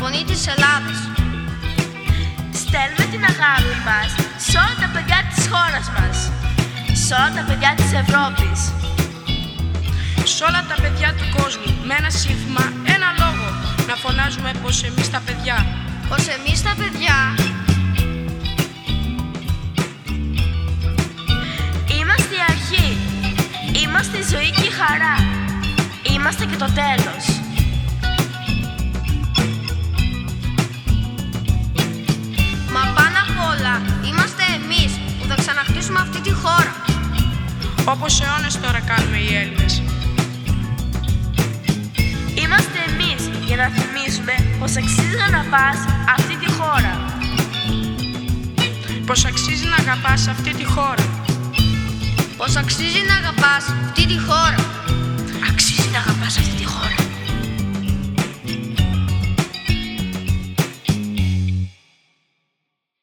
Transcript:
φωνή της Ελλάδας. Στέλνουμε την αγάπη μας σε όλα τα παιδιά της χώρας μας, σε όλα τα παιδιά της Ευρώπης, σε όλα τα παιδιά του κόσμου, με ένα σύνθημα, ένα λόγο, να φωνάζουμε πως εμείς τα παιδιά, πως εμείς τα παιδιά είμαστε η αρχή, είμαστε η ζωή και η χαρά, είμαστε και το τέλος. Μα πάνω απ' όλα είμαστε εμείς που θα ξαναχτίσουμε αυτή τη χώρα, όπως αιώνες τώρα κάνουμε οι Έλληνες. Είμαστε εμείς για να θυμίσουμε πως αξίζει να αγαπάς αυτή τη χώρα. Πως αξίζει να αγαπάς αυτή τη χώρα. πως αξίζει να αγαπάς αυτή τη χώρα. Αξίζει να αγαπάς αυτή τη χώρα.